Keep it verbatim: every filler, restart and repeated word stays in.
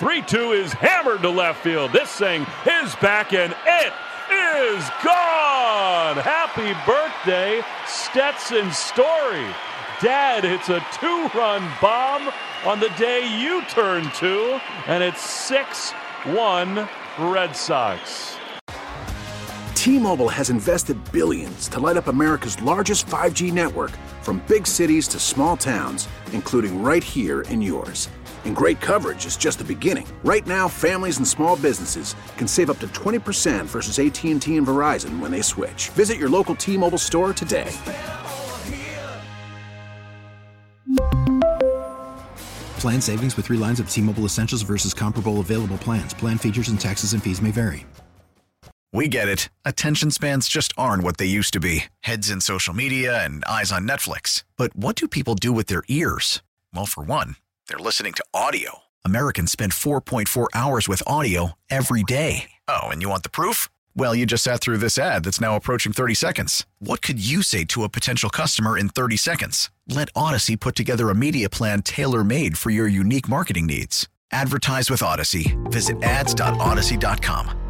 three two is hammered to left field. This thing is back, and it is gone. Happy birthday, Stetson Story. Dad hits a two-run bomb on the day you turn two, and it's six one Red Sox. T-Mobile has invested billions to light up America's largest five G network, from big cities to small towns, including right here in yours. And great coverage is just the beginning. Right now, families and small businesses can save up to twenty percent versus A T and T and Verizon when they switch. Visit your local T-Mobile store today. Plan savings with three lines of T-Mobile Essentials versus comparable available plans. Plan features and taxes and fees may vary. We get it. Attention spans just aren't what they used to be. Heads in social media and eyes on Netflix. But what do people do with their ears? Well, for one, they're listening to audio. Americans spend four point four hours with audio every day. Oh, and you want the proof? Well, you just sat through this ad that's now approaching thirty seconds. What could you say to a potential customer in thirty seconds? Let Odyssey put together a media plan tailor-made for your unique marketing needs. Advertise with Odyssey. Visit ads dot odyssey dot com.